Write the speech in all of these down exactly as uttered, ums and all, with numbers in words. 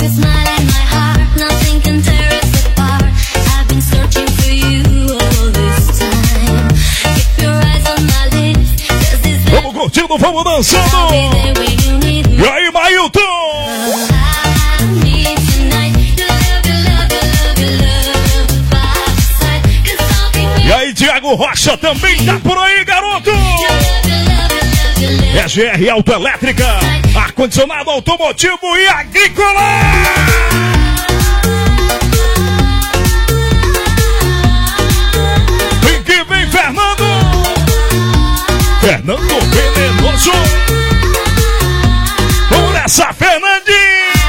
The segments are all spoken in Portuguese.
Vamos curtindo, vamos dançando. E aí, Mailton? E aí, Thiago Rocha também tá por aí, garoto. É G R Autoelétrica, ar-condicionado automotivo e agrícola. Vem que vem, Fernando. Fernando Venenoso. Vamos nessa, Fernandinho.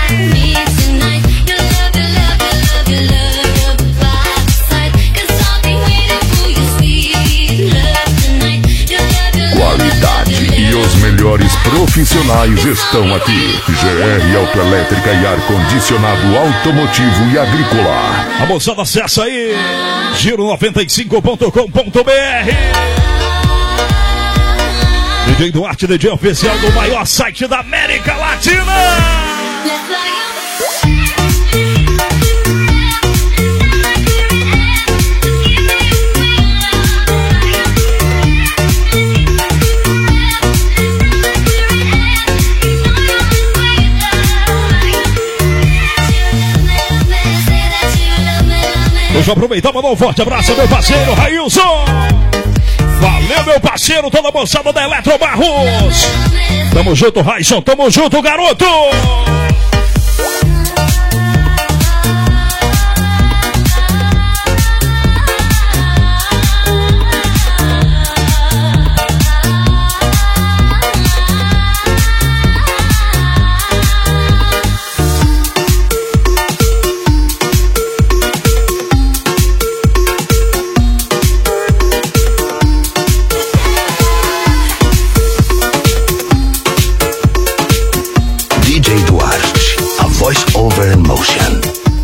Qualidade e os melhores profissionais estão aqui. G R Autoelétrica e ar-condicionado automotivo e agrícola. A moçada, acessa aí giro noventa e cinco ponto com ponto b r. D J Duarte, D J oficial do maior site da América Latina. Deixa eu aproveitar e mandar um forte abraço ao meu parceiro Railson. Valeu, meu parceiro, toda a moçada da Eletro Barros. Tamo junto, Railson, tamo junto, garoto. D J Duarte, a voice over in motion.